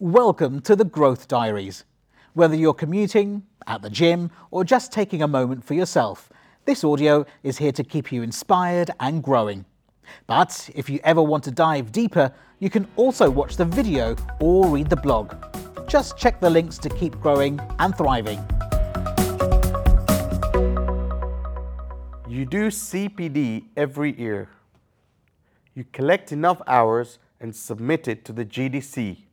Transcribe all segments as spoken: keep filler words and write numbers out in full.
Welcome to the Growth Diaries. Whether you're commuting, at the gym, or just taking a moment for yourself, this audio is here to keep you inspired and growing. But if you ever want to dive deeper, you can also watch the video or read the blog. Just check the links to keep growing and thriving. You do C P D every year. You collect enough hours and submit it to the G D C.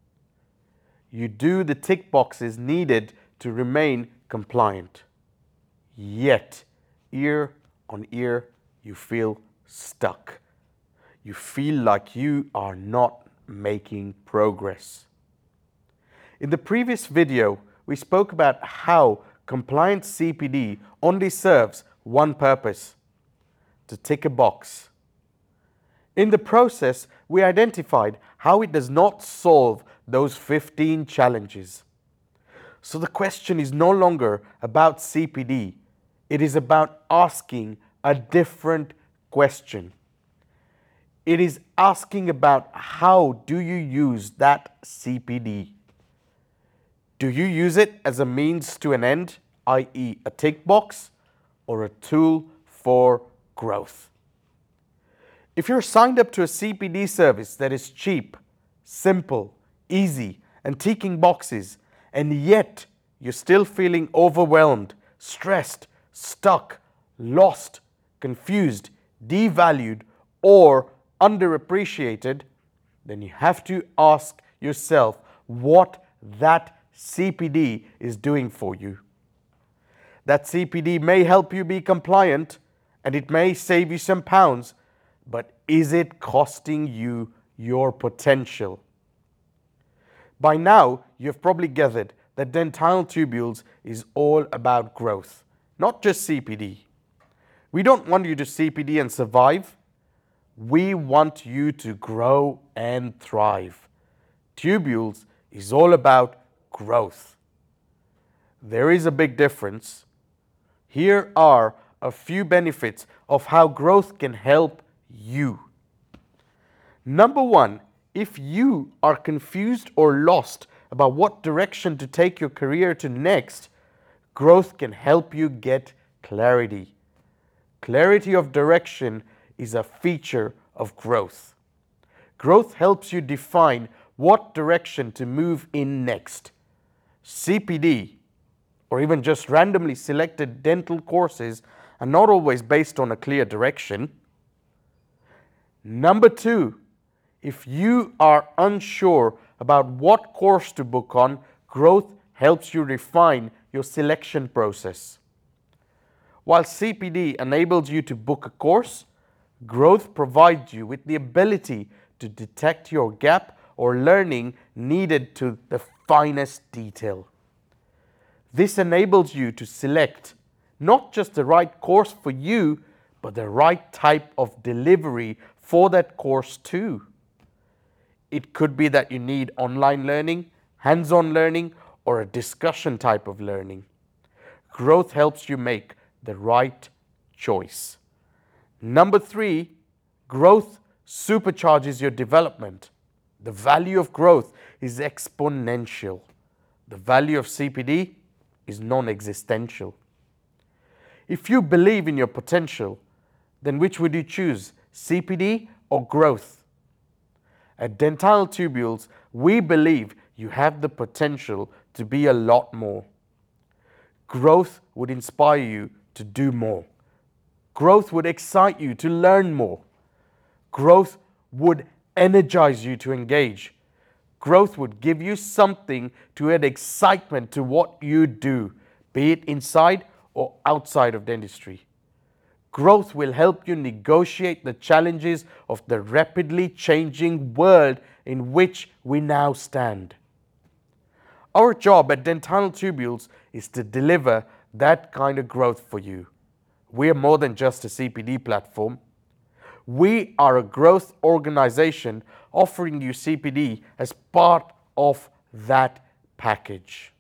You do the tick boxes needed to remain compliant. Yet, year on year, you feel stuck. You feel like you are not making progress. In the previous video, we spoke about how compliant C P D only serves one purpose: to tick a box. In the process, we identified how it does not solve those fifteen challenges. So the question is no longer about C P D. It is about asking a different question. It is asking about how do you use that C P D? Do you use it as a means to an end, that is a tick box, or a tool for growth? If you're signed up to a C P D service that is cheap, simple, easy, and ticking boxes, and yet you're still feeling overwhelmed, stressed, stuck, lost, confused, devalued, or underappreciated, then you have to ask yourself what that C P D is doing for you. That C P D may help you be compliant, and it may save you some pounds, but is it costing you your potential? By now, you've probably gathered that Dentale Tubules is all about growth, not just C P D. We don't want you to C P D and survive. We want you to grow and thrive. Tubules is all about growth. There is a big difference. Here are a few benefits of how growth can help you. Number one, if you are confused or lost about what direction to take your career to next, growth can help you get clarity. Clarity of direction is a feature of growth. Growth helps you define what direction to move in next. C P D, or even just randomly selected dental courses, are not always based on a clear direction. Number two, if you are unsure about what course to book on, growth helps you refine your selection process. While C P D enables you to book a course, growth provides you with the ability to detect your gap or learning needed to the finest detail. This enables you to select not just the right course for you, but the right type of delivery for that course too. It could be that you need online learning, hands-on learning, or a discussion type of learning. Growth helps you make the right choice. Number three, growth supercharges your development. The value of growth is exponential. The value of C P D is non-existential. If you believe in your potential, then which would you choose, C P D or growth? At Dentale Tubules, we believe you have the potential to be a lot more. Growth would inspire you to do more. Growth would excite you to learn more. Growth would energize you to engage. Growth would give you something to add excitement to what you do, be it inside or outside of dentistry. Growth will help you negotiate the challenges of the rapidly changing world in which we now stand. Our job at Dentale Tubules is to deliver that kind of growth for you. We are more than just a C P D platform. We are a growth organization offering you C P D as part of that package.